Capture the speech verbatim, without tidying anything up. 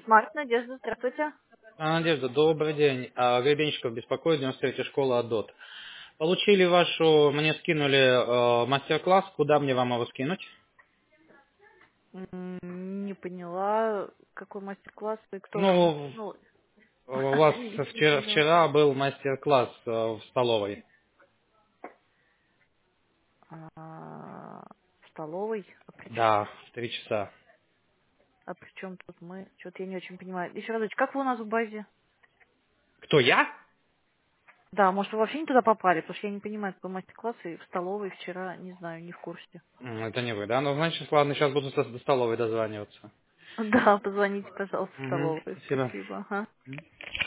Смарт, Надежда, здравствуйте. А, Надежда, добрый день. А, Гребенщиков беспокоит, девяносто третья школа АДОТ. Получили вашу, мне скинули э, мастер-класс, куда мне вам его скинуть? М, Не поняла, какой мастер-класс и кто вам... Ну, Ну, у вас не не вчера, поняла. вчера был мастер-класс э, в столовой. А, В столовой? А при, ч- Да, в три часа. а при чем тут мы? Что-то я не очень понимаю. Еще разочек, как вы у нас в базе? Кто, я? Да, может, вы вообще не туда попали, потому что я не понимаю, какой мастер-класс и в столовой вчера, не знаю, не в курсе. М, Это не вы, да? Ну, значит, ладно, сейчас буду со- до столовой дозваниваться. Да, позвоните, пожалуйста, в Угу, столовую. спасибо. Спасибо. Ага.